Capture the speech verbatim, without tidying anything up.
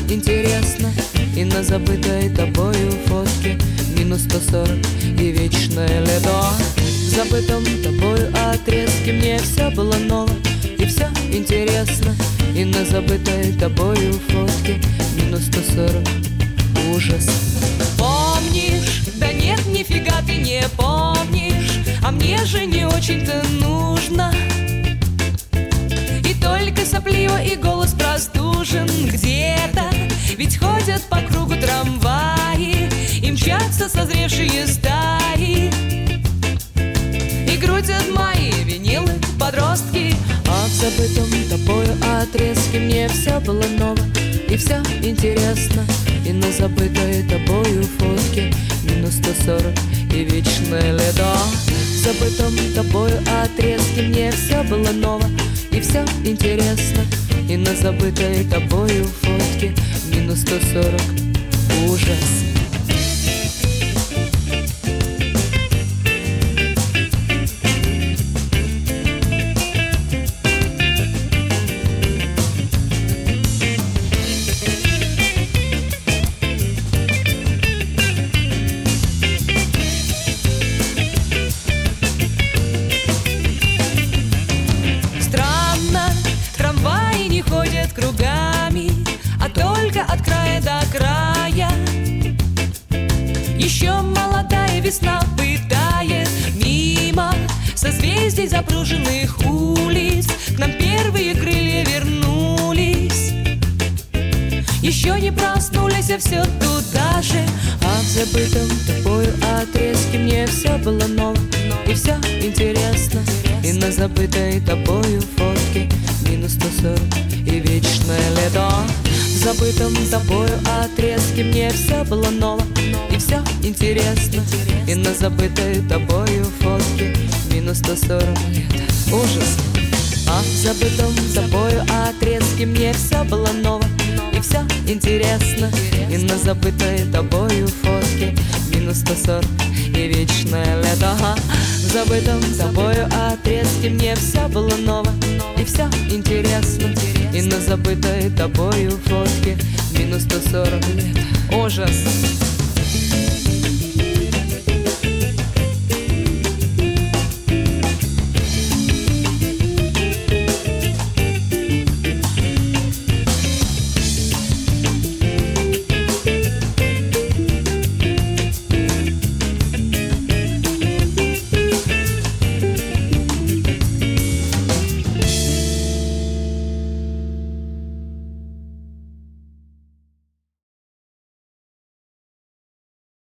интересно, и на забытой тобою фотке минус сто сорок и вечное лето. В забытом тобою отрезке мне все было ново и все интересно, и на забытой тобою фотке минус сто сорок ужас. Помнишь? Да нет, нифига ты не помнишь, а мне же не очень-то нужно. И только сопливо и голос простужен где-то, ведь ходят по кругу трамваи и мчатся созревшие стаи, и крутят мои винилы подростки. А в забытом тобою отрезке мне все было ново и все интересно, и на забытой тобою фотке минус сто сорок и вечное лето. В забытом тобою отрезке мне все было ново и все интересно, и на забытой тобою фотке минус сто сорок ужас. Кругами, а только от края до края. Еще молодая весна пытает мимо созвездий запруженных улиц. К нам первые крылья вернулись, еще не проснулись, а все туда же. А в забытом тобою отрезке мне все было ново и все интересно, и на забытой тобою фотке минус сто сорок и вечное лето. В забытом тобою отрезке мне все было ново и все интересно, и на забытой тобою фотке минус сто сорок ужас. А в забытом тобою отрезке мне все было ново и все интересно, и на забытой тобою фотке минус сто сорок и вечное лето. В забытом тобою отрезке мне все было ново и все интересно, и на забытой тобою фотке минус сто сорок ужас.